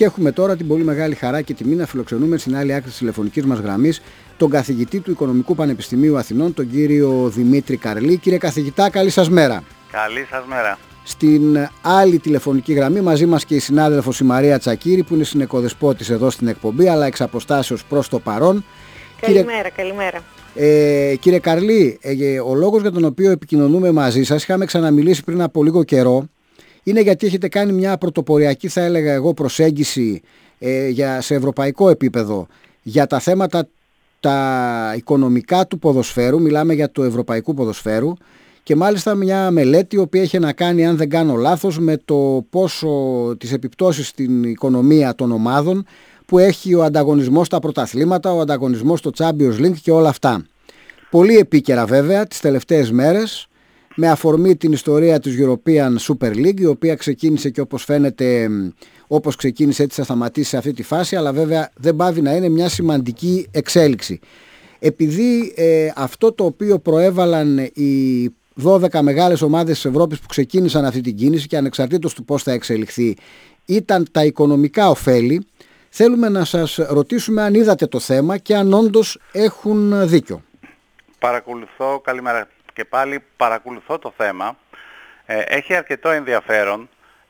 Και έχουμε τώρα την πολύ μεγάλη χαρά και τιμή να φιλοξενούμε στην άλλη άκρη της τηλεφωνικής μας γραμμής τον καθηγητή του Οικονομικού Πανεπιστημίου Αθηνών, τον κύριο Δημήτρη Καρλή. Κύριε καθηγητά, καλή σας μέρα. Καλή σας μέρα. Στην άλλη τηλεφωνική γραμμή μαζί μας και η συνάδελφος η Μαρία Τσακύρη, που είναι συνεκοδεσπότης εδώ στην εκπομπή, αλλά εξ αποστάσεως προς το παρόν. Καλημέρα. Κύριε Καρλή, ο λόγος για τον οποίο επικοινωνούμε μαζί σας, είχαμε ξαναμιλήσει πριν από λίγο καιρό, είναι γιατί έχετε κάνει μια πρωτοποριακή, θα έλεγα εγώ, προσέγγιση σε ευρωπαϊκό επίπεδο για τα θέματα τα οικονομικά του ποδοσφαίρου. Μιλάμε για το ευρωπαϊκού ποδοσφαίρου και μάλιστα μια μελέτη η οποία έχει να κάνει, αν δεν κάνω λάθος, με το πόσο τις επιπτώσεις στην οικονομία των ομάδων που έχει ο ανταγωνισμός στα πρωταθλήματα, ο ανταγωνισμός στο Champions League και όλα αυτά. Πολύ επίκαιρα βέβαια τις τελευταίες μέρες, με αφορμή την ιστορία της European Super League, η οποία ξεκίνησε και όπως φαίνεται, όπως ξεκίνησε έτσι θα σταματήσει σε αυτή τη φάση, αλλά βέβαια δεν πάβει να είναι μια σημαντική εξέλιξη. Επειδή αυτό το οποίο προέβαλαν οι 12 μεγάλες ομάδες της Ευρώπης που ξεκίνησαν αυτή την κίνηση και ανεξαρτήτως του πώς θα εξελιχθεί ήταν τα οικονομικά ωφέλη, θέλουμε να σας ρωτήσουμε αν είδατε το θέμα και αν όντως έχουν δίκιο. Καλημέρα και πάλι, παρακολουθώ το θέμα. Έχει αρκετό ενδιαφέρον.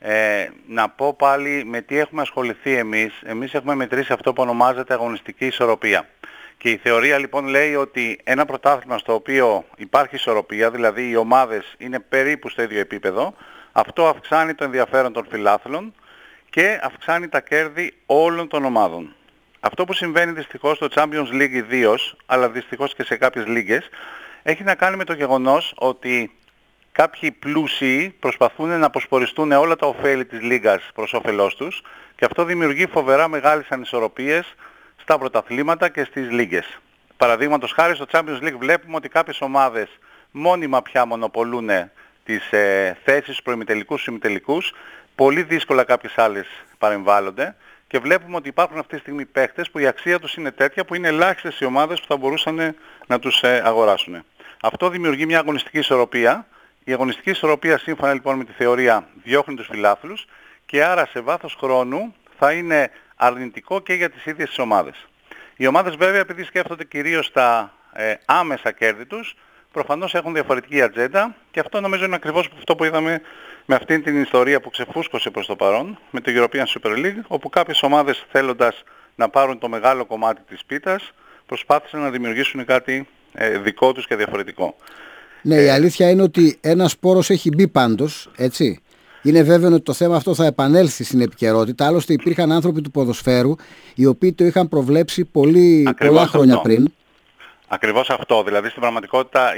Να πω πάλι με τι έχουμε ασχοληθεί εμείς. Εμείς έχουμε μετρήσει αυτό που ονομάζεται αγωνιστική ισορροπία. Και η θεωρία λοιπόν λέει ότι ένα πρωτάθλημα στο οποίο υπάρχει ισορροπία, δηλαδή οι ομάδες είναι περίπου στο ίδιο επίπεδο, αυτό αυξάνει το ενδιαφέρον των φιλάθλων και αυξάνει τα κέρδη όλων των ομάδων. Αυτό που συμβαίνει δυστυχώς στο Champions League ιδίως, αλλά δυστυχώς και σε κάποιες λίγες, έχει να κάνει με το γεγονός ότι κάποιοι πλούσιοι προσπαθούν να αποσποριστούν όλα τα ωφέλη της λίγας προς όφελός τους και αυτό δημιουργεί φοβερά μεγάλες ανισορροπίες στα πρωταθλήματα και στις λίγες. Παραδείγματος χάρη στο Champions League βλέπουμε ότι κάποιες ομάδες μόνιμα πια μονοπολούν τις θέσεις στους προημιτελικούς, στους ημιτελικούς, πολύ δύσκολα κάποιες άλλες παρεμβάλλονται και βλέπουμε ότι υπάρχουν αυτή τη στιγμή παίχτες που η αξία τους είναι τέτοια που είναι ελάχιστες οι ομάδες που θα μπορούσαν να τους αγοράσουν. Αυτό δημιουργεί μια αγωνιστική ισορροπία. Η αγωνιστική ισορροπία σύμφωνα λοιπόν με τη θεωρία διώχνει τους φιλάθλους και άρα σε βάθος χρόνου θα είναι αρνητικό και για τις ίδιες τις ομάδες. Οι ομάδες βέβαια επειδή σκέφτονται κυρίως τα άμεσα κέρδη τους, προφανώς έχουν διαφορετική ατζέντα και αυτό νομίζω είναι ακριβώς αυτό που είδαμε με αυτήν την ιστορία που ξεφούσκωσε προς το παρόν, με το European Super League, όπου κάποιες ομάδες θέλοντας να πάρουν το μεγάλο κομμάτι της πίτας, προσπάθησαν να δημιουργήσουν κάτι δικό τους και διαφορετικό. Ναι, η αλήθεια είναι ότι ένας σπόρος έχει μπει πάντως, έτσι. Είναι βέβαιο ότι το θέμα αυτό θα επανέλθει στην επικαιρότητα. Άλλωστε υπήρχαν άνθρωποι του ποδοσφαίρου οι οποίοι το είχαν προβλέψει πολλά χρόνια πριν. Ακριβώς αυτό. Δηλαδή στην πραγματικότητα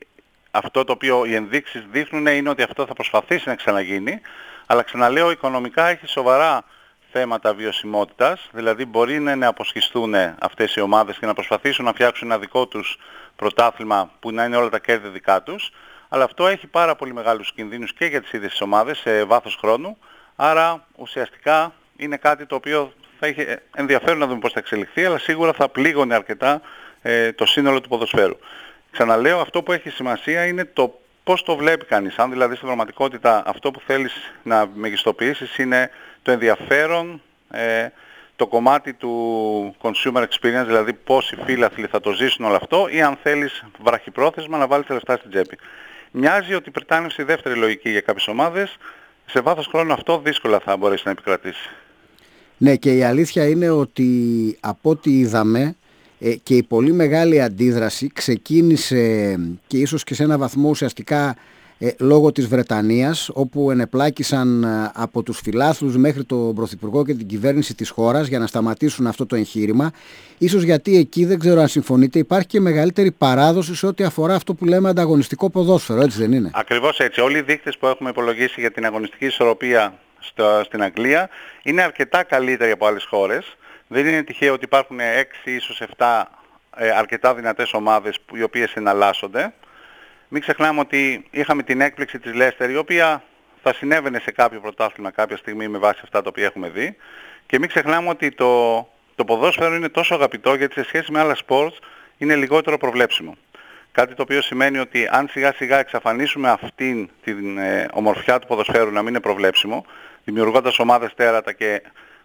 αυτό το οποίο οι ενδείξεις δείχνουν είναι ότι αυτό θα προσπαθήσει να ξαναγίνει. Αλλά ξαναλέω, οικονομικά έχει σοβαρά θέματα βιωσιμότητας. Δηλαδή μπορεί να αποσχιστούν αυτές οι ομάδες και να προσπαθήσουν να φτιάξουν ένα δικό τους πρωτάθλημα που να είναι όλα τα κέρδη δικά τους. Αλλά αυτό έχει πάρα πολύ μεγάλους κινδύνους και για τις ίδιες τις ομάδες σε βάθος χρόνου. Άρα ουσιαστικά είναι κάτι το οποίο θα έχει ενδιαφέρον να δούμε πώς θα εξελιχθεί, αλλά σίγουρα θα πλήγωνε αρκετά το σύνολο του ποδοσφαίρου. Ξαναλέω, αυτό που έχει σημασία είναι το πώς το βλέπει κανείς. Αν δηλαδή στην πραγματικότητα αυτό που θέλεις να μεγιστοποιήσεις είναι το ενδιαφέρον, το κομμάτι του consumer experience, δηλαδή πώς οι φίλαθλοι θα το ζήσουν όλο αυτό, ή αν θέλεις βραχυπρόθεσμα να βάλεις τα λεφτά στην τσέπη. Μοιάζει ότι πριτάνευσε η δεύτερη λογική για κάποιες ομάδες. Σε βάθος χρόνου αυτό δύσκολα θα μπορέσει να επικρατήσει. Ναι, και η αλήθεια είναι ότι από ό,τι είδαμε και η πολύ μεγάλη αντίδραση ξεκίνησε και ίσως και σε ένα βαθμό ουσιαστικά λόγω της Βρετανίας, όπου ενεπλάκησαν από τους φιλάθλους μέχρι τον Πρωθυπουργό και την κυβέρνηση της χώρας για να σταματήσουν αυτό το εγχείρημα. Ίσως γιατί εκεί, δεν ξέρω αν συμφωνείτε, υπάρχει και μεγαλύτερη παράδοση σε ό,τι αφορά αυτό που λέμε ανταγωνιστικό ποδόσφαιρο, έτσι δεν είναι? Ακριβώς έτσι. Όλοι οι δείκτες που έχουμε υπολογίσει για την αγωνιστική ισορροπία στην Αγγλία είναι αρκετά καλύτεροι από άλλες χώρες. Δεν είναι τυχαίο ότι υπάρχουν 6 ίσως 7 αρκετά δυνατές ομάδες οι οποίες εναλλάσσονται. Μην ξεχνάμε ότι είχαμε την έκπληξη της Leicester, η οποία θα συνέβαινε σε κάποιο πρωτάθλημα κάποια στιγμή με βάση αυτά τα οποία έχουμε δει. Και μην ξεχνάμε ότι το ποδόσφαιρο είναι τόσο αγαπητό γιατί σε σχέση με άλλα sports είναι λιγότερο προβλέψιμο. Κάτι το οποίο σημαίνει ότι αν σιγά σιγά εξαφανίσουμε αυτήν την ομορφιά του ποδοσφαίρου να μην είναι προβλέψιμο, δημιουργώντας ομάδες τέρατα και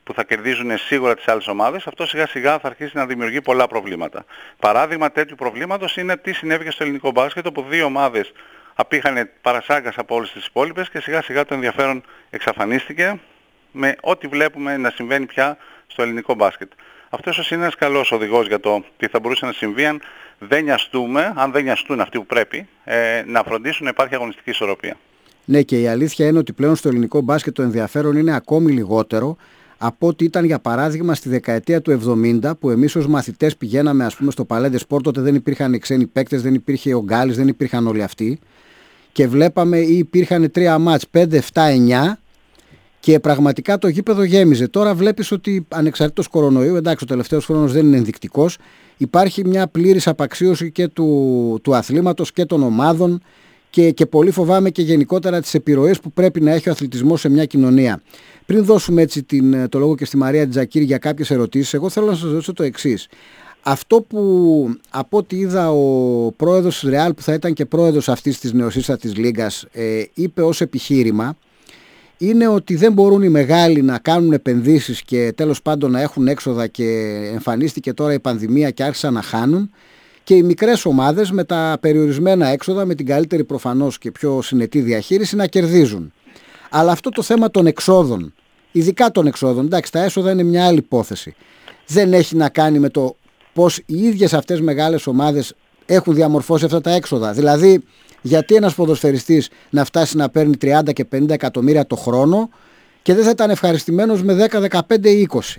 που θα κερδίζουν σίγουρα τις άλλες ομάδες, αυτό σιγά σιγά θα αρχίσει να δημιουργεί πολλά προβλήματα. Παράδειγμα τέτοιου προβλήματος είναι τι συνέβη και στο ελληνικό μπάσκετ, όπου δύο ομάδες απήχανε παρασάγκας από όλες τις υπόλοιπες και σιγά σιγά το ενδιαφέρον εξαφανίστηκε με ό,τι βλέπουμε να συμβαίνει πια στο ελληνικό μπάσκετ. Αυτό ίσως είναι ένας καλός οδηγός για το τι θα μπορούσε να συμβεί αν δεν νοιαστούν αυτοί που πρέπει, να φροντίσουν να υπάρχει αγωνιστική ισορροπία. Ναι, και η αλήθεια είναι ότι πλέον στο ελληνικό μπάσκετ το ενδιαφέρον είναι ακόμη λιγότερο από ό,τι ήταν για παράδειγμα στη δεκαετία του 70, που εμείς ως μαθητές πηγαίναμε ας πούμε στο Παλέντε Σπορ, τότε δεν υπήρχαν ξένοι παίκτες, δεν υπήρχε ο Γκάλης, δεν υπήρχαν όλοι αυτοί και βλέπαμε ή υπήρχαν 3 μάτς, 5, 7, 9 και πραγματικά το γήπεδο γέμιζε. Τώρα βλέπεις ότι ανεξαρτήτως κορονοϊού, εντάξει ο τελευταίος χρόνος δεν είναι ενδεικτικός, υπάρχει μια πλήρης απαξίωση και του αθλήματος και των ομάδων και πολύ φοβάμαι και γενικότερα τις επιρροές που πρέπει να έχει ο αθλητισμός σε μια κοινωνία. Πριν δώσουμε έτσι το λόγο και στη Μαρία Τζακίρη για κάποιες ερωτήσεις, εγώ θέλω να σας ρωτήσω το εξής. Αυτό που από ό,τι είδα ο πρόεδρος της Ρεάλ, που θα ήταν και πρόεδρος αυτής της νεοσύστατης λίγκας, είπε ως επιχείρημα, είναι ότι δεν μπορούν οι μεγάλοι να κάνουν επενδύσεις και τέλος πάντων να έχουν έξοδα και εμφανίστηκε τώρα η πανδημία και άρχισαν να χάνουν, και οι μικρές ομάδες με τα περιορισμένα έξοδα, με την καλύτερη προφανώς και πιο συνετή διαχείριση να κερδίζουν. Αλλά αυτό το θέμα των εξόδων, ειδικά των εξόδων, εντάξει τα έσοδα είναι μια άλλη υπόθεση, δεν έχει να κάνει με το πως οι ίδιες αυτές μεγάλες ομάδες έχουν διαμορφώσει αυτά τα έξοδα. Δηλαδή, γιατί ένας ποδοσφαιριστής να φτάσει να παίρνει 30 και 50 εκατομμύρια το χρόνο και δεν θα ήταν ευχαριστημένος με 10, 15 ή 20.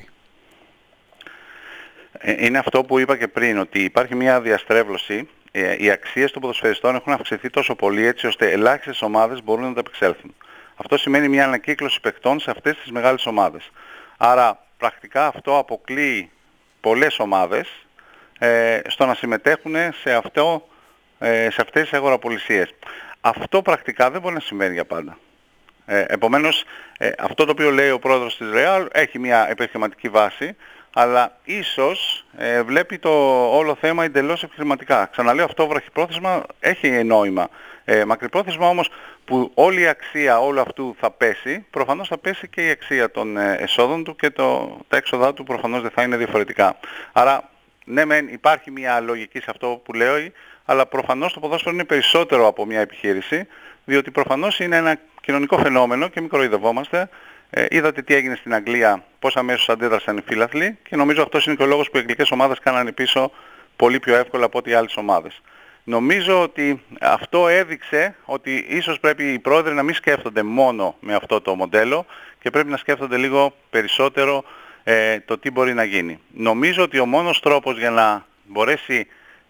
Είναι αυτό που είπα και πριν, ότι υπάρχει μια διαστρέβλωση. Οι αξίες των ποδοσφαιριστών έχουν αυξηθεί τόσο πολύ έτσι ώστε ελάχιστες ομάδες μπορούν να τα επεξέλθουν. Αυτό σημαίνει μια ανακύκλωση παιχτών σε αυτές τις μεγάλες ομάδες. Άρα πρακτικά αυτό αποκλείει πολλές ομάδες στο να συμμετέχουν σε αυτές τις αγοραπολισίες. Αυτό πρακτικά δεν μπορεί να συμβαίνει για πάντα. Επομένως, αυτό το οποίο λέει ο πρόεδρος της Real έχει μια επιχειρηματική βάση, αλλά ίσως βλέπει το όλο θέμα εντελώς επιχειρηματικά. Ξαναλέω, αυτό βραχυπρόθεσμα έχει νόημα. Μακρυπρόθεσμα όμως, που όλη η αξία όλου αυτού θα πέσει, προφανώς θα πέσει και η αξία των εσόδων του και τα έξοδά του προφανώς δεν θα είναι διαφορετικά. Άρα, ναι μεν υπάρχει μια λογική σε αυτό που λέω, αλλά προφανώς το ποδόσφαιρο είναι περισσότερο από μια επιχείρηση, διότι προφανώς είναι ένα κοινωνικό φαινόμενο και μην κοροϊδευόμαστε. Είδατε τι έγινε στην Αγγλία, πώς αμέσως αντέδρασαν οι φίλαθλοι και νομίζω αυτός είναι και ο λόγος που οι αγγλικές ομάδες κάνανε πίσω πολύ πιο εύκολα από ό,τι οι άλλες ομάδες. Νομίζω ότι αυτό έδειξε ότι ίσως πρέπει οι πρόεδροι να μην σκέφτονται μόνο με αυτό το μοντέλο και πρέπει να σκέφτονται λίγο περισσότερο το τι μπορεί να γίνει. Νομίζω ότι ο μόνος τρόπος για να μπορέσει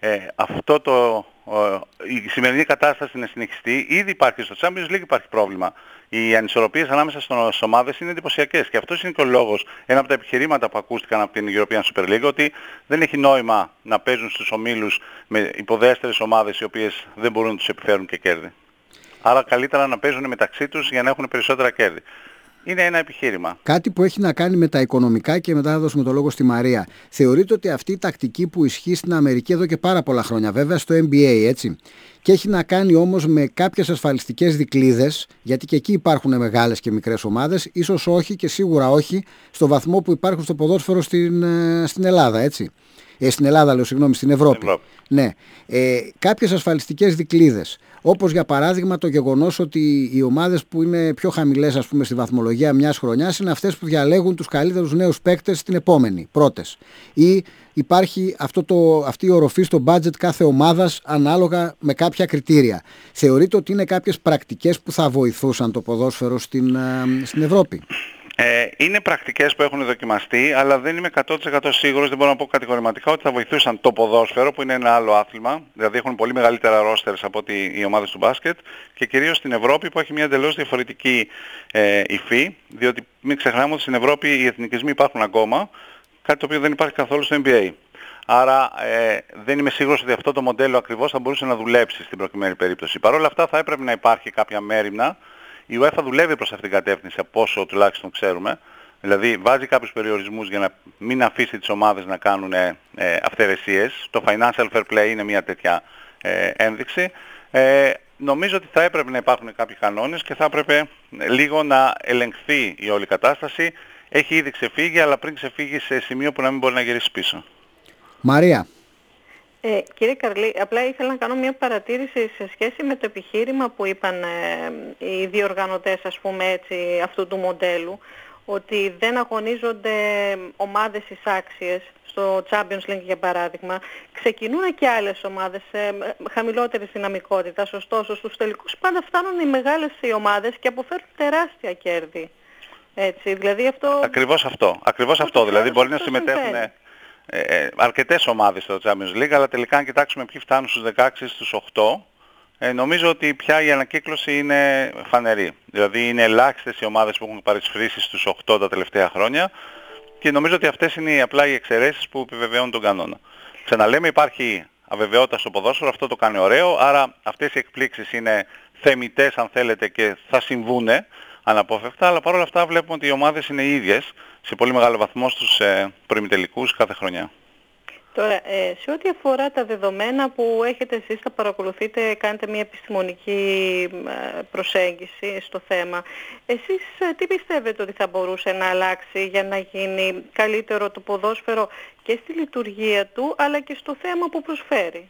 η σημερινή κατάσταση να συνεχιστεί, ήδη υπάρχει στο Champions League υπάρχει πρόβλημα. Οι ανισορροπίες ανάμεσα στις ομάδες είναι εντυπωσιακές και αυτός είναι και ο λόγος, ένα από τα επιχειρήματα που ακούστηκαν από την European Super League, ότι δεν έχει νόημα να παίζουν στους ομίλους με υποδέστερες ομάδες οι οποίες δεν μπορούν να τους επιφέρουν και κέρδη. Άρα καλύτερα να παίζουν μεταξύ τους για να έχουν περισσότερα κέρδη. Είναι ένα επιχείρημα. Κάτι που έχει να κάνει με τα οικονομικά και μετά θα δώσουμε το λόγο στη Μαρία. Θεωρείτε ότι αυτή η τακτική που ισχύει στην Αμερική εδώ και πάρα πολλά χρόνια, βέβαια στο NBA, έτσι, και έχει να κάνει όμως με κάποιες ασφαλιστικές δικλείδες, γιατί και εκεί υπάρχουν μεγάλες και μικρές ομάδες, ίσως όχι και σίγουρα όχι στο βαθμό που υπάρχουν στο ποδόσφαιρο στην Ελλάδα, έτσι. Στην Ελλάδα, λέω, συγγνώμη, στην Ευρώπη. Ναι. Κάποιες ασφαλιστικές δικλείδες. Όπως για παράδειγμα το γεγονός ότι οι ομάδες που είναι πιο χαμηλές, ας πούμε, στη βαθμολογία μιας χρονιάς είναι αυτές που διαλέγουν τους καλύτερους νέους παίκτες στην επόμενη, πρώτες. Ή υπάρχει αυτή η οροφή στο budget κάθε ομάδας ανάλογα με κάποια κριτήρια. Θεωρείτε ότι είναι κάποιες πρακτικές που θα βοηθούσαν το ποδόσφαιρο στην Ευρώπη? Είναι πρακτικές που έχουν δοκιμαστεί, αλλά δεν είμαι 100% σίγουρος, δεν μπορώ να πω κατηγορηματικά ότι θα βοηθούσαν το ποδόσφαιρο, που είναι ένα άλλο άθλημα, δηλαδή έχουν πολύ μεγαλύτερα ρόστερς από ότι οι ομάδες του μπάσκετ, και κυρίως στην Ευρώπη που έχει μια εντελώς διαφορετική υφή, διότι μην ξεχνάμε ότι στην Ευρώπη οι εθνικισμοί υπάρχουν ακόμα, κάτι το οποίο δεν υπάρχει καθόλου στο NBA. Άρα δεν είμαι σίγουρος ότι αυτό το μοντέλο ακριβώς θα μπορούσε να δουλέψει στην προκειμένη περίπτωση. Παρ' όλα αυτά θα έπρεπε να υπάρχει κάποια μέριμνα. Η UEFA δουλεύει προς αυτήν την κατεύθυνση, από όσο τουλάχιστον ξέρουμε. Δηλαδή βάζει κάποιους περιορισμούς για να μην αφήσει τις ομάδες να κάνουν αυθαιρεσίες. Το financial fair play είναι μια τέτοια ένδειξη. Νομίζω ότι θα έπρεπε να υπάρχουν κάποιοι κανόνες και θα έπρεπε λίγο να ελεγχθεί η όλη κατάσταση. έχει ήδη ξεφύγει, αλλά πριν ξεφύγει σε σημείο που να μην μπορεί να γυρίσει πίσω. Μαρία. Κύριε Καρλή, απλά ήθελα να κάνω μια παρατήρηση σε σχέση με το επιχείρημα που είπαν οι διοργανωτές, ας πούμε έτσι, αυτού του μοντέλου, ότι δεν αγωνίζονται ομάδες εισάξιες στο Champions League για παράδειγμα. Ξεκινούν και άλλες ομάδες χαμηλότερης δυναμικότητας, ωστόσο στους τελικούς πάντα φτάνουν οι μεγάλες οι ομάδες και αποφέρουν τεράστια κέρδη. Έτσι, δηλαδή αυτό... Ακριβώς αυτό. Δηλαδή μπορεί να συμμετέχουν αρκετές ομάδες στο Champions League, αλλά τελικά αν κοιτάξουμε ποιοι φτάνουν στους 16, στους 8, νομίζω ότι πια η ανακύκλωση είναι φανερή. Δηλαδή είναι ελάχιστες οι ομάδες που έχουν παρισφρήσει στους 8 τα τελευταία χρόνια και νομίζω ότι αυτές είναι απλά οι εξαιρέσεις που επιβεβαιώνουν τον κανόνα. Ξαναλέμε, υπάρχει αβεβαιότητα στο ποδόσφαιρο, αυτό το κάνει ωραίο, άρα αυτές οι εκπλήξεις είναι θεμιτές αν θέλετε και θα συμβούνε αναπόφευκτα, αλλά παρόλα αυτά βλέπουμε ότι οι ομάδες είναι οι ίδιες σε πολύ μεγάλο βαθμό στους προημιτελικούς κάθε χρονιά. Τώρα, σε ό,τι αφορά τα δεδομένα που έχετε εσείς, τα παρακολουθείτε, κάνετε μια επιστημονική προσέγγιση στο θέμα. Εσείς τι πιστεύετε ότι θα μπορούσε να αλλάξει για να γίνει καλύτερο το ποδόσφαιρο και στη λειτουργία του, αλλά και στο θέμα που προσφέρει?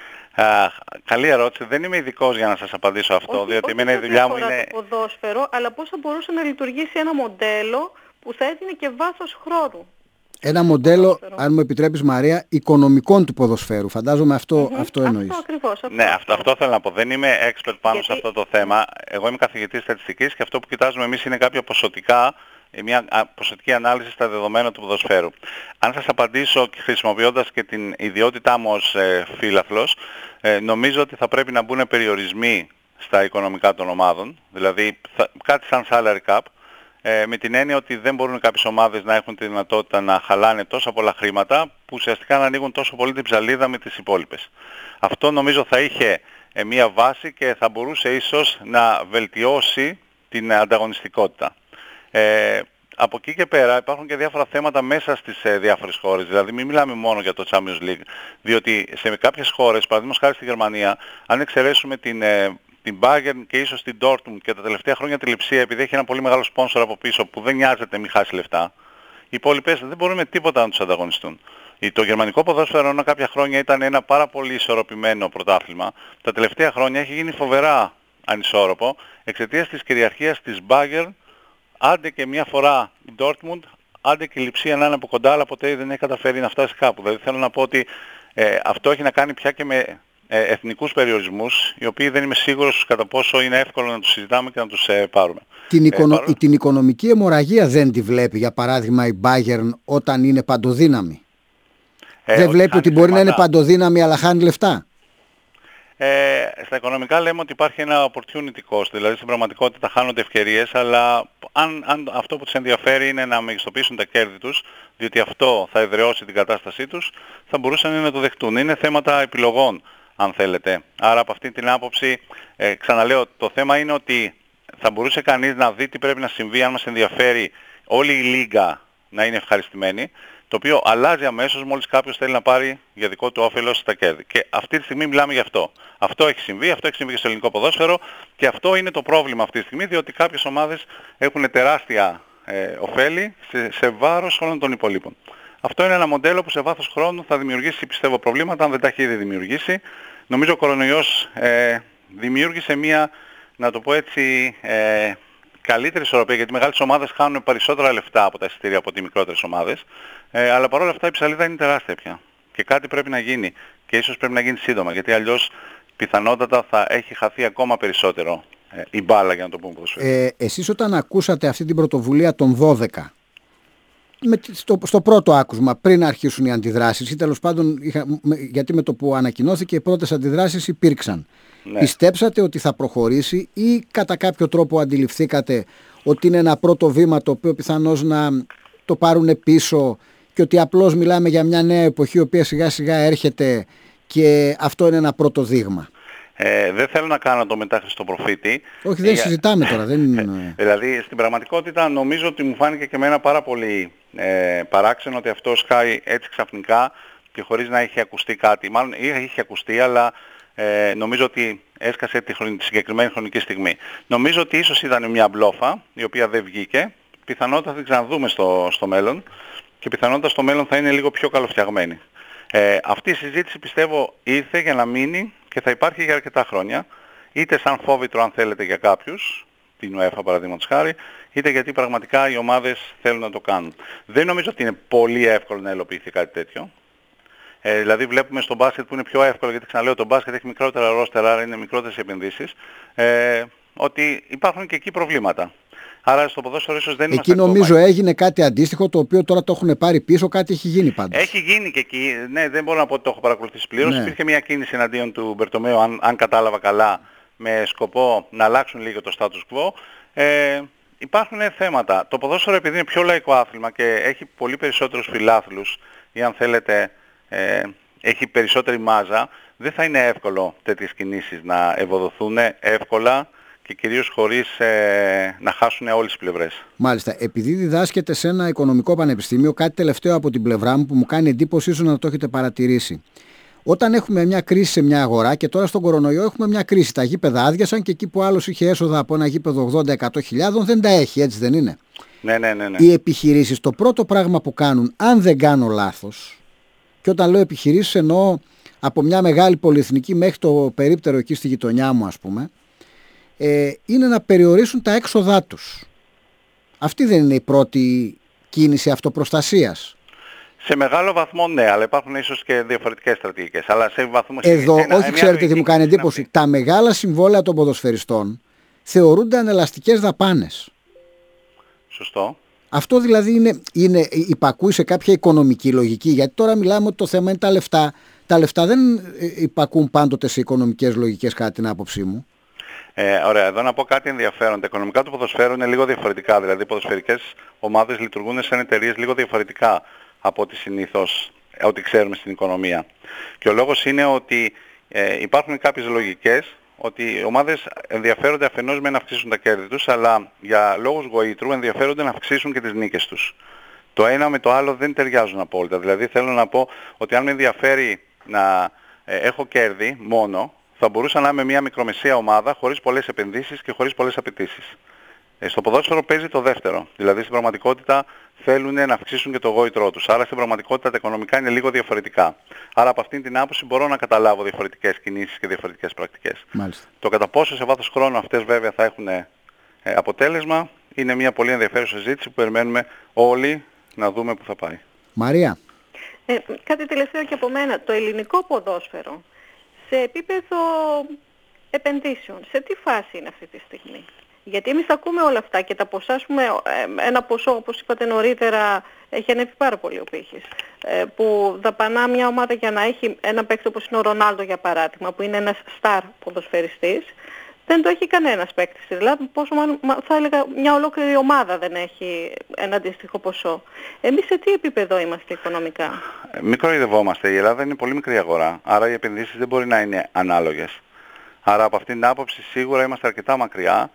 Καλή ερώτηση. Δεν είμαι ειδικός για να σας απαντήσω αυτό, διότι εμένα η δουλειά μου είναι... το ποδόσφαιρο, αλλά πώς θα μπορούσε να λειτουργήσει ένα μοντέλο που θα έδινε και βάθος χρόνου. Ένα μοντέλο, αν μου επιτρέπεις Μαρία, οικονομικών του ποδοσφαίρου. Φαντάζομαι αυτό εννοείς. Αυτό ακριβώς. Ναι, αυτό θέλω να πω. Δεν είμαι expert πάνω σε αυτό το θέμα. Εγώ είμαι καθηγητής στατιστικής και αυτό που κοιτάζουμε εμείς είναι κάποια ποσοτικά, μια ποσοτική ανάλυση στα δεδομένα του ποδοσφαίρου. Αν σας απαντήσω χρησιμοποιώντας και την ιδιότητά μου ως φίλαθλος, νομίζω ότι θα πρέπει να μπουν περιορισμοί στα οικονομικά των ομάδων, δηλαδή κάτι σαν salary cap, με την έννοια ότι δεν μπορούν κάποιες ομάδες να έχουν τη δυνατότητα να χαλάνε τόσα πολλά χρήματα που ουσιαστικά να ανοίγουν τόσο πολύ την ψαλίδα με τις υπόλοιπες. Αυτό νομίζω θα είχε μία βάση και θα μπορούσε ίσως να βελτιώσει την ανταγωνιστικότητα. Από εκεί και πέρα υπάρχουν και διάφορα θέματα μέσα στις διάφορες χώρες. Δηλαδή μην μιλάμε μόνο για το Champions League, διότι σε κάποιες χώρες, παραδείγματος χάρη στη Γερμανία, αν εξαιρέσουμε την Bayern και ίσως την Dortmund και τα τελευταία χρόνια τη Λειψία, επειδή έχει ένα πολύ μεγάλο σπόνσορ από πίσω που δεν νοιάζεται μη χάσει λεφτά, οι υπόλοιπες δεν μπορούν με τίποτα να τους ανταγωνιστούν. Το γερμανικό ποδόσφαιρο ενώ κάποια χρόνια ήταν ένα πάρα πολύ ισορροπημένο πρωτάθλημα, τα τελευταία χρόνια έχει γίνει φοβερά ανισόρροπο εξαιτίας της κυριαρχίας της Bayern, άντε και μια φορά η Dortmund, άντε και η Λειψία να είναι από κοντά, αλλά ποτέ δεν έχει καταφέρει να φτάσει κάπου. Δηλαδή θέλω να πω ότι αυτό έχει να κάνει πια και με εθνικούς περιορισμούς, οι οποίοι δεν είμαι σίγουρος κατά πόσο είναι εύκολο να τους συζητάμε και να τους πάρουμε. Την οικονομική αιμορραγία δεν τη βλέπει, για παράδειγμα, η Bayern όταν είναι παντοδύναμη. Δεν βλέπει ότι μπορεί να είναι παντοδύναμη αλλά χάνει λεφτά. Στα οικονομικά λέμε ότι υπάρχει ένα opportunity cost, δηλαδή στην πραγματικότητα χάνονται ευκαιρίες, αλλά αν αυτό που τους ενδιαφέρει είναι να μεγιστοποιήσουν τα κέρδη τους, διότι αυτό θα εδραιώσει την κατάστασή τους, θα μπορούσαν να το δεχτούν. Είναι θέματα επιλογών, αν θέλετε. Άρα από αυτή την άποψη, ξαναλέω, το θέμα είναι ότι θα μπορούσε κανείς να δει τι πρέπει να συμβεί αν μας ενδιαφέρει όλη η λίγα να είναι ευχαριστημένη, το οποίο αλλάζει αμέσως μόλις κάποιος θέλει να πάρει για δικό του όφελος τα κέρδη. Και αυτή τη στιγμή μιλάμε γι' αυτό. Αυτό έχει συμβεί και στο ελληνικό ποδόσφαιρο και αυτό είναι το πρόβλημα αυτή τη στιγμή, διότι κάποιες ομάδες έχουν τεράστια ωφέλη σε βάρος όλων των υπολείπων. Αυτό είναι ένα μοντέλο που σε βάθος χρόνου θα δημιουργήσει, πιστεύω, προβλήματα, αν δεν τα έχει ήδη δημιουργήσει. Νομίζω ο κορονοϊός δημιούργησε μία, να το πω έτσι, καλύτερη ισορροπία, γιατί οι μεγάλες ομάδες χάνουν περισσότερα λεφτά από τα εισιτήρια από τις μικρότερες ομάδες, αλλά παρόλα αυτά η ψαλίδα είναι τεράστια πια. Και κάτι πρέπει να γίνει. Και ίσως πρέπει να γίνει σύντομα, γιατί αλλιώς πιθανότατα θα έχει χαθεί ακόμα περισσότερο η μπάλα, για να το πούμε ποδοσφαιρικά. Εσείς όταν ακούσατε αυτή την πρωτοβουλία των 12, στο πρώτο άκουσμα, πριν αρχίσουν οι αντιδράσεις, ή τέλος πάντων, γιατί με το που ανακοινώθηκε οι πρώτες αντιδράσεις υπήρξαν. Ναι. Πιστέψατε ότι θα προχωρήσει ή κατά κάποιο τρόπο αντιληφθήκατε ότι είναι ένα πρώτο βήμα το οποίο πιθανώς να το πάρουν πίσω και ότι απλώς μιλάμε για μια νέα εποχή η οποία σιγά σιγά έρχεται και αυτό είναι ένα πρώτο δείγμα? Δεν θέλω να κάνω το μετά Χριστοπροφήτη. Όχι, δεν συζητάμε τώρα. Δηλαδή στην πραγματικότητα νομίζω ότι μου φάνηκε και εμένα πάρα πολύ παράξενο ότι αυτό σκάει έτσι ξαφνικά και χωρίς να έχει ακουστεί κάτι. Μάλλον είχε ακουστεί, αλλά νομίζω ότι έσκασε τη συγκεκριμένη χρονική στιγμή. Νομίζω ότι ίσως ήταν μια μπλόφα η οποία δεν βγήκε πιθανότατα θα την ξαναδούμε στο μέλλον και πιθανότατα στο μέλλον θα είναι λίγο πιο καλοφτιαγμένη. Αυτή η συζήτηση πιστεύω ήρθε για να μείνει και θα υπάρχει για αρκετά χρόνια, είτε σαν φόβητρο αν θέλετε για κάποιους, την UEFA παραδείγματος χάρη, είτε γιατί πραγματικά οι ομάδες θέλουν να το κάνουν. Δεν νομίζω ότι είναι πολύ εύκολο να υλοποιηθεί κάτι τέτοιο. Δηλαδή βλέπουμε στο μπάσκετ που είναι πιο εύκολο, γιατί ξαναλέω το μπάσκετ έχει μικρότερα ρόστερ, άρα είναι μικρότερες επενδύσεις, ότι υπάρχουν και εκεί προβλήματα. Άρα στο ποδόσφαιρο ίσως δεν είμαστε. Εκεί νομίζω έγινε κάτι αντίστοιχο, το οποίο τώρα το έχουν πάρει πίσω, κάτι έχει γίνει πάντως. Έχει γίνει και εκεί, ναι, δεν μπορώ να πω ότι το έχω παρακολουθήσει πλήρως. Ναι. Υπήρχε μια κίνηση εναντίον του Μπερτομέου, αν κατάλαβα καλά, με σκοπό να αλλάξουν λίγο το status quo. Υπάρχουν θέματα. Το ποδόσφαιρο επειδή είναι πιο λαϊκό άθλημα και έχει πολύ περισσότερους φιλάθλους, ή αν θέλετε έχει περισσότερη μάζα, δεν θα είναι εύκολο τέτοιες κινήσεις να ευοδοθούν εύκολα και κυρίως χωρίς να χάσουν όλες τις πλευρές. Μάλιστα. Επειδή διδάσκεται σε ένα οικονομικό πανεπιστήμιο, κάτι τελευταίο από την πλευρά μου που μου κάνει εντύπωση, ίσως να το έχετε παρατηρήσει. Όταν έχουμε μια κρίση σε μια αγορά, και τώρα στον κορονοϊό έχουμε μια κρίση, τα γήπεδα άδειασαν και εκεί που άλλος είχε έσοδα από ένα γήπεδο 80-100 χιλιάδων δεν τα έχει, έτσι δεν είναι? Ναι. Οι επιχειρήσεις, το πρώτο πράγμα που κάνουν, αν δεν κάνω λάθος, και όταν λέω επιχειρήσεις εννοώ από μια μεγάλη πολυεθνική μέχρι το περίπτερο εκεί στη γειτονιά μου, ας πούμε, είναι να περιορίσουν τα έξοδά τους. Αυτή δεν είναι η πρώτη κίνηση αυτοπροστασίας? Σε μεγάλο βαθμό ναι, αλλά υπάρχουν ίσως και διαφορετικές στρατηγικές. Αλλά σε βαθμό εδώ, όχι, ξέρετε τι μου κάνει εντύπωση. Τα μεγάλα συμβόλαια των ποδοσφαιριστών θεωρούνται ανελαστικές δαπάνες. Σωστό. Αυτό δηλαδή υπακούει σε κάποια οικονομική λογική, γιατί τώρα μιλάμε ότι το θέμα είναι τα λεφτά. Τα λεφτά δεν υπακούν πάντοτε σε οικονομικές λογικές, κατά την άποψή μου. Ωραία, εδώ να πω κάτι ενδιαφέρον. Τα οικονομικά του ποδοσφαίρου είναι λίγο διαφορετικά. Δηλαδή οι ποδοσφαιρικές ομάδες λειτουργούν σαν εταιρείες λίγο διαφορετικά από ό,τι συνήθως, ό,τι ξέρουμε στην οικονομία. Και ο λόγος είναι ότι υπάρχουν κάποιες λογικές, ότι οι ομάδες ενδιαφέρονται αφενός με να αυξήσουν τα κέρδη τους, αλλά για λόγους γοήτρου ενδιαφέρονται να αυξήσουν και τις νίκες τους. Το ένα με το άλλο δεν ταιριάζουν απόλυτα. Δηλαδή θέλω να πω ότι αν με ενδιαφέρει να έχω κέρδη μόνο, θα μπορούσα να είμαι μια μικρομεσαία ομάδα χωρίς πολλές επενδύσεις και χωρίς πολλές απαιτήσεις. Στο ποδόσφαιρο παίζει το δεύτερο. Δηλαδή στην πραγματικότητα θέλουν να αυξήσουν και το γόητρό τους. Άρα στην πραγματικότητα τα οικονομικά είναι λίγο διαφορετικά. Άρα από αυτήν την άποψη μπορώ να καταλάβω διαφορετικές κινήσεις και διαφορετικές πρακτικές. Μάλιστα. Το κατά πόσο σε βάθος χρόνου αυτές βέβαια θα έχουν αποτέλεσμα είναι μια πολύ ενδιαφέρουσα συζήτηση που περιμένουμε όλοι να δούμε που θα πάει. Μαρία. Κάτι τελευταίο και από μένα. Το ελληνικό ποδόσφαιρο σε επίπεδο επενδύσεων, σε τι φάση είναι αυτή τη στιγμή? Γιατί εμείς τα ακούμε όλα αυτά και τα ποσά, ας πούμε, ένα ποσό, όπως είπατε νωρίτερα, έχει ανέβει πάρα πολύ ο πύχης, που δαπανά μια ομάδα για να έχει ένα παίκτη όπως είναι ο Ρονάλντο για παράδειγμα, που είναι ένας στάρ ποδοσφαιριστής, δεν το έχει κανένας παίκτης. Δηλαδή, πόσο μάλλον θα έλεγα μια ολόκληρη ομάδα δεν έχει ένα αντίστοιχο ποσό. Εμείς σε τι επίπεδο είμαστε οικονομικά? Μικροειδευόμαστε. Η Ελλάδα είναι πολύ μικρή αγορά, άρα οι επενδύσεις δεν μπορεί να είναι ανάλογες. Άρα από αυτήν την άποψη σίγουρα είμαστε αρκετά μακριά.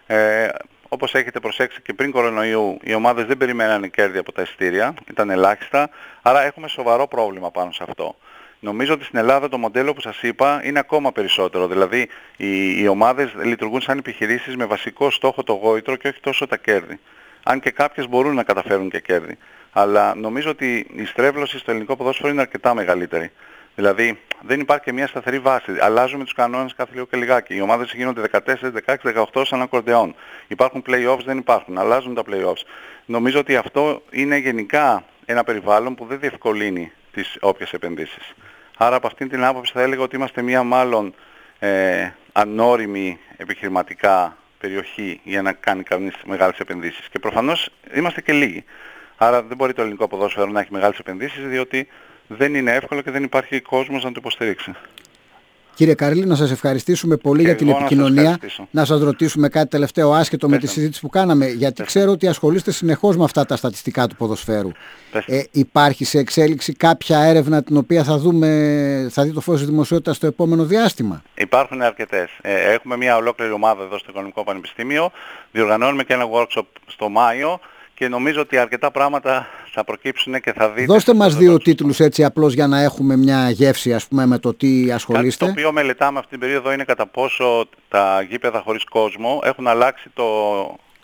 Όπως έχετε προσέξει και πριν κορονοϊού, οι ομάδες δεν περιμένανε κέρδη από τα εισιτήρια, ήταν ελάχιστα, άρα έχουμε σοβαρό πρόβλημα πάνω σε αυτό. Νομίζω ότι στην Ελλάδα το μοντέλο που σας είπα είναι ακόμα περισσότερο, δηλαδή οι ομάδες λειτουργούν σαν επιχειρήσεις με βασικό στόχο το γόητρο και όχι τόσο τα κέρδη. Αν και κάποιες μπορούν να καταφέρουν και κέρδη. Αλλά νομίζω ότι η στρέβλωση στο ελληνικό ποδόσφαιρο είναι αρκετά μεγαλύτερη. Δηλαδή δεν υπάρχει και μια σταθερή βάση. Αλλάζουμε τους κανόνες κάθε λίγο και λιγάκι. Οι ομάδες γίνονται 14, 16, 18 σαν ακορντεόν. Υπάρχουν play-offs, δεν υπάρχουν. Αλλάζουν τα play-offs. Νομίζω ότι αυτό είναι γενικά ένα περιβάλλον που δεν διευκολύνει τις όποιες επενδύσεις. Άρα από αυτήν την άποψη θα έλεγα ότι είμαστε μια μάλλον ανώριμη επιχειρηματικά περιοχή για να κάνει κανείς μεγάλες επενδύσεις. Και προφανώς είμαστε και λίγοι. Άρα δεν μπορεί το ελληνικό ποδόσφαιρο να έχει μεγάλες επενδύσεις, διότι δεν είναι εύκολο και δεν υπάρχει κόσμος να το υποστηρίξει. Κύριε Καρλή, να σας ευχαριστήσουμε πολύ για την επικοινωνία. Να σας ρωτήσουμε κάτι τελευταίο άσχετο με τη συζήτηση που κάναμε, γιατί ξέρω ότι ασχολείστε συνεχώς με αυτά τα στατιστικά του ποδοσφαίρου. Υπάρχει σε εξέλιξη κάποια έρευνα την οποία θα δει το φως της δημοσιότητας στο επόμενο διάστημα? Υπάρχουν αρκετές. Έχουμε μια ολόκληρη ομάδα εδώ στο Οικονομικό Πανεπιστήμιο. Διοργανώνουμε και ένα workshop στο Μάιο. Και νομίζω ότι αρκετά πράγματα θα προκύψουν και θα δείτε. Δώστε μας δύο τίτλους έτσι απλώς για να έχουμε μια γεύση, ας πούμε, με το τι ασχολείστε. Κάτι το οποίο μελετάμε αυτή την περίοδο είναι κατά πόσο τα γήπεδα χωρίς κόσμο έχουν αλλάξει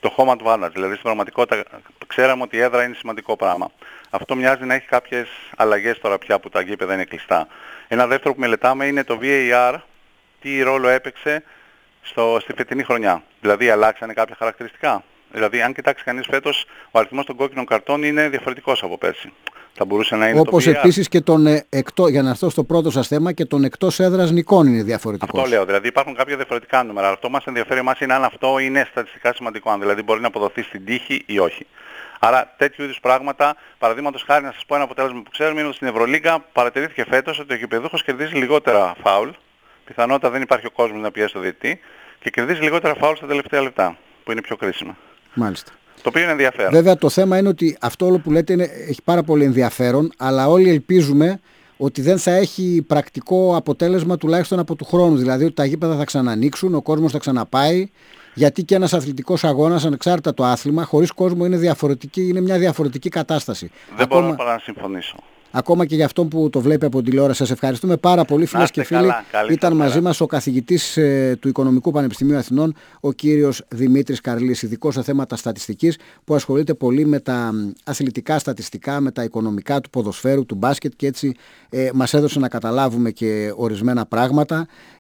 το home advantage, δηλαδή στην πραγματικότητα ξέραμε ότι η έδρα είναι σημαντικό πράγμα. Αυτό μοιάζει να έχει κάποιες αλλαγές τώρα πια που τα γήπεδα είναι κλειστά. Ένα δεύτερο που μελετάμε είναι το VAR, τι ρόλο έπαιξε στη φετινή χρονιά. Δηλαδή αλλάξανε κάποια χαρακτηριστικά. Δηλαδή αν κοιτάξει κανείς φέτος, ο αριθμός των κόκκινων καρτών είναι διαφορετικός από πέρσι. Θα μπορούσε να είναι όπως το VAR. Επίσης και για να έρθω στο πρώτο σας θέμα, και τον εκτός έδρας νικών είναι διαφορετικός. Αυτό λέω, δηλαδή υπάρχουν κάποια διαφορετικά νούμερα. Αυτό μας ενδιαφέρει εμάς είναι αν αυτό είναι στατιστικά σημαντικό, αν δηλαδή μπορεί να αποδοθεί στην τύχη ή όχι. Άρα τέτοιου είδους πράγματα, παραδείγματος χάρη να σας πω ένα αποτέλεσμα που ξέρουμε, είναι ότι στην Ευρωλίγκα παρατηρήθηκε φέτος ότι ο γηπεδούχος κερδίζει λιγότερα φάουλ, πιθανότατα δεν υπάρχει ο κόσμος να πιέσει το διαιτητή, και κερδίζει λιγότερα φάουλ στα τελευταία λεπτά, που είναι πιο κρίσιμα. Μάλιστα. Το οποίο είναι ενδιαφέρον. Βέβαια το θέμα είναι ότι αυτό όλο που λέτε έχει πάρα πολύ ενδιαφέρον, αλλά όλοι ελπίζουμε ότι δεν θα έχει πρακτικό αποτέλεσμα τουλάχιστον από του χρόνου. Δηλαδή ότι τα γήπεδα θα ξανανοίξουν, ο κόσμος θα ξαναπάει, γιατί και ένας αθλητικός αγώνας, ανεξάρτητα το άθλημα, χωρίς κόσμο είναι μια διαφορετική κατάσταση. Δεν μπορώ παρά να συμφωνήσω. Ακόμα και για αυτόν που το βλέπει από τηλεόραση. Σας ευχαριστούμε πάρα πολύ, φίλες και φίλοι. Ήταν μαζί μας ο καθηγητής του Οικονομικού Πανεπιστημίου Αθηνών, ο κύριος Δημήτρης Καρλής, ειδικός σε θέματα στατιστικής, που ασχολείται πολύ με τα αθλητικά στατιστικά, με τα οικονομικά του ποδοσφαίρου, του μπάσκετ, και έτσι μας έδωσε να καταλάβουμε και ορισμένα πράγματα.